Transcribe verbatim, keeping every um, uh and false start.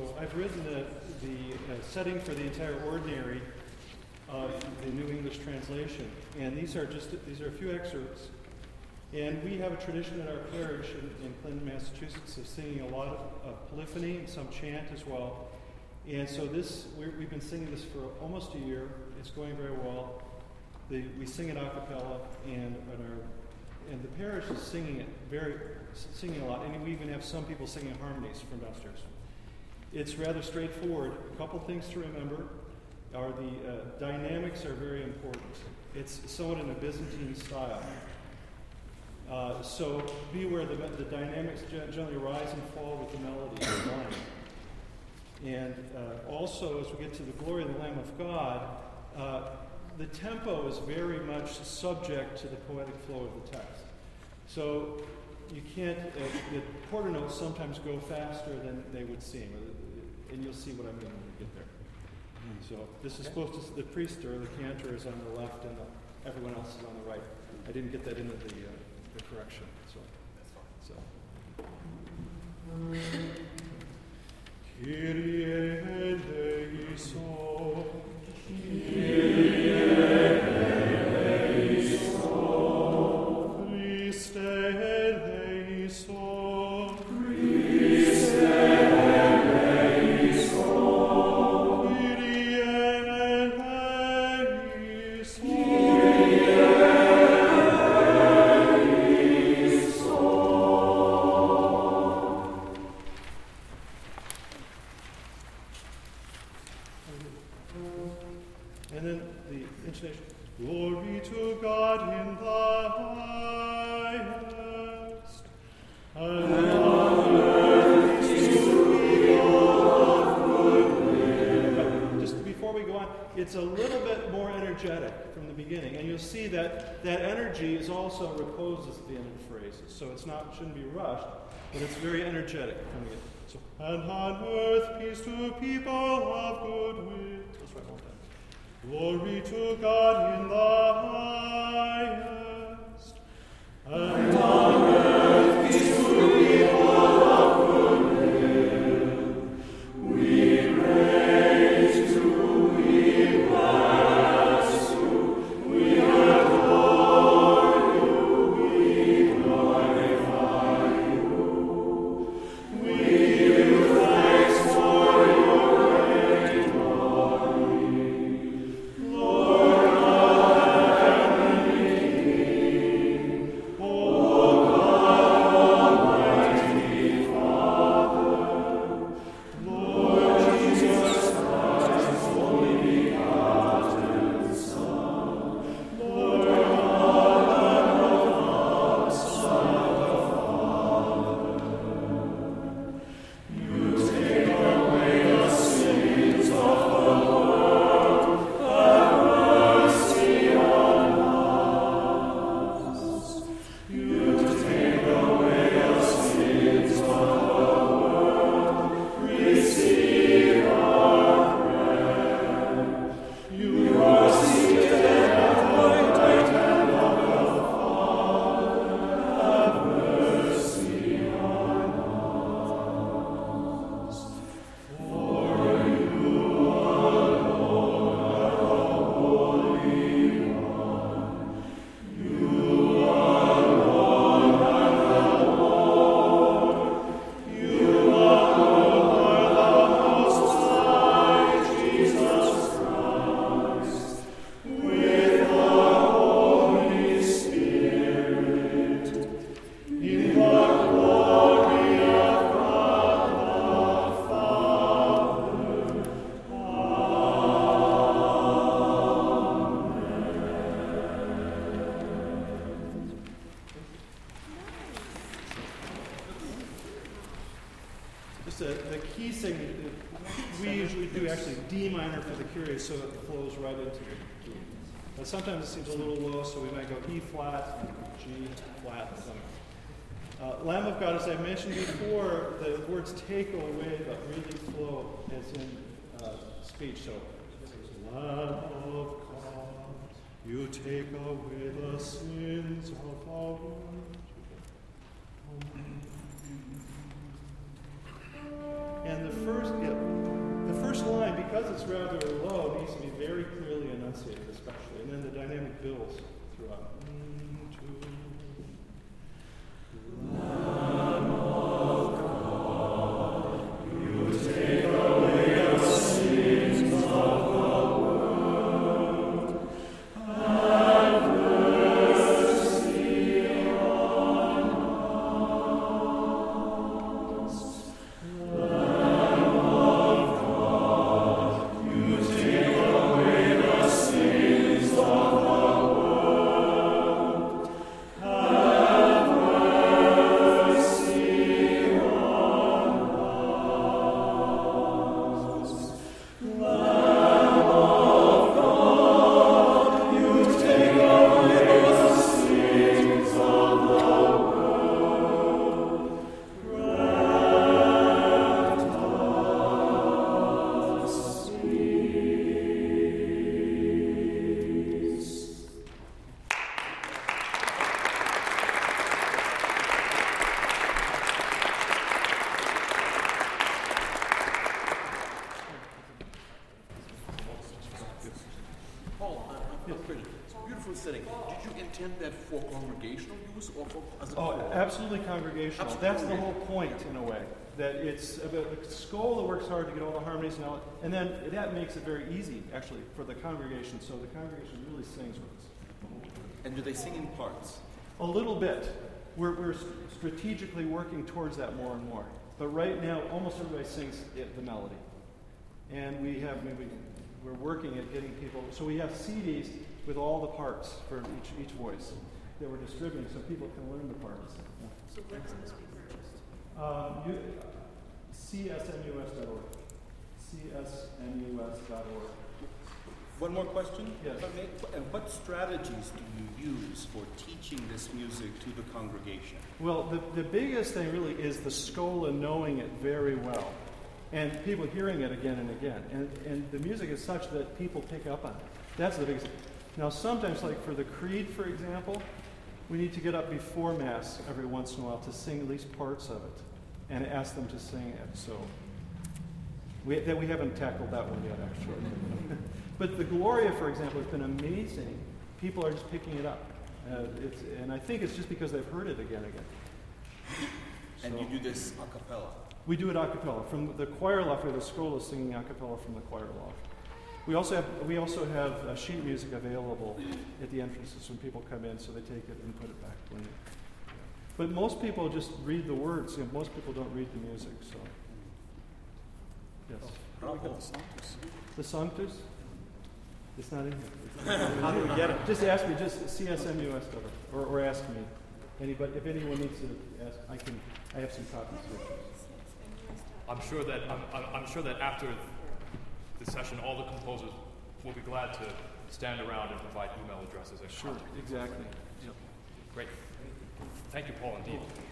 So I've written the, the uh, setting for the entire ordinary of the New English translation, and these are just these are a few excerpts. And we have a tradition in our parish in, in Clinton, Massachusetts, of singing a lot of, of polyphony and some chant as well. And so this we're, we've been singing this for almost a year. It's going very well. The, we sing it a cappella, and, and our and the parish is singing it very singing a lot. And we even have some people singing harmonies from downstairs. It's rather straightforward. A couple things to remember are the uh, dynamics are very important. It's somewhat in a Byzantine style. Uh, so be aware that the dynamics generally rise and fall with the melody of the line. And uh, also, as we get to the glory of the Lamb of God, uh, the tempo is very much subject to the poetic flow of the text. So you can't, uh, the quarter notes sometimes go faster than they would seem, and you'll see what I mean when we get there. So this is supposed to, the priest or the cantor is on the left and the, everyone else is on the right. I didn't get that into the, uh, the correction, so. So. Kyrie eleison, Kyrie eleison, Christe eleison, Christe eleison, Kyrie eleison, Kyrie And then the intonation. Glory to God in the highest, and on earth peace to people of good will. Just before we go on, it's a little bit more energetic from the beginning, and you'll see that that energy is also reposes at the end of the phrases. So it's not shouldn't be rushed, but it's very energetic coming in. So and on earth peace to people of good will. Let's try one more time. Glory to God in the highest, and on earth peace to people of good will. We praise you, we bless you, we adore you, we glorify you. We give you thanks for your great glory. Lord God, heavenly King, O God, Almighty Father, Lord Jesus Christ, only begotten Son, Lord God, Lamb of God, Son of the Father, you take away the sins of the world. Have mercy on us. You take away the sins of the world. Receive our prayer. You are seated at the right hand of the Father. Have mercy on us. For you alone are the Holy One. You alone are the Lord. You alone are the Most High, Jesus Christ, with the Holy Spirit, in the glory of God the Father. Just a, the key segment, we usually do actually D minor for the Kyrie, so it flows right into the key. But sometimes it seems a little low, so we might go E flat, G flat, something. Uh, Lamb of God, as I mentioned before, the words take away but really flow as in uh, speech. So, Lamb of God, you take away the sins of the world. And the first, yeah, it's rather low, it needs to be very clearly enunciated, especially, and then the dynamic builds throughout. Lamb of God, you take away the sins of the world. Have mercy on us. Lamb of God, you take away the sins of the world. Have mercy on us. Lamb of God, you take away the sins of the world. Grant us peace. Paul, uh, a question. It's a beautiful setting. Did you intend that for congregational use or for as a Oh, choir? absolutely congregational. Absolutely That's the whole congregational. point, in a way. That it's about the Scola works hard to get all the harmonies and all, and then that makes it very easy, actually, for the congregation. So the congregation really sings with us. And do they sing in parts? A little bit. We're, we're st- strategically working towards that more and more. But right now, almost everybody sings it, the melody. And we have, maybe, we're working at getting people, so we have C Ds with all the parts for each, each voice that we're distributing so people can learn the parts. Yeah. So where can this be purchased? Um, you, C S M U S dot org. C S M U S dot org. One more question? Yes. If I may. And what strategies do you use for teaching this music to the congregation? Well, the, the biggest thing really is the Scola knowing it very well. And people hearing it again and again. And, and the music is such that people pick up on it. That's the biggest thing. Now, sometimes, like for the Creed, for example, we need to get up before Mass every once in a while to sing at least parts of it and ask them to sing it. So we, that we haven't tackled that one yet, actually. But the Gloria, for example, has been amazing. People are just picking it up. Uh, it's, and I think it's just because they've heard it again and again. And So- you do this a cappella? We do it a cappella. From the choir loft, we have the Scola singing a cappella from the choir loft. We also have we also have uh, sheet music available at the entrances when people come in, so they take it and put it back. When they, but most people just read the words. You know, most people don't read the music. So yes, Bravo. the Sanctus. It's not in here. How do we get it? Just ask me. Just C S M U S or, or ask me. Anybody, if anyone needs to ask, I can. I have some copies here. I'm sure that I'm, I'm, I'm sure that after the session, all the composers will be glad to stand around and provide email addresses and Sure, contact. exactly. Yep. Great. Thank you, Paul, indeed.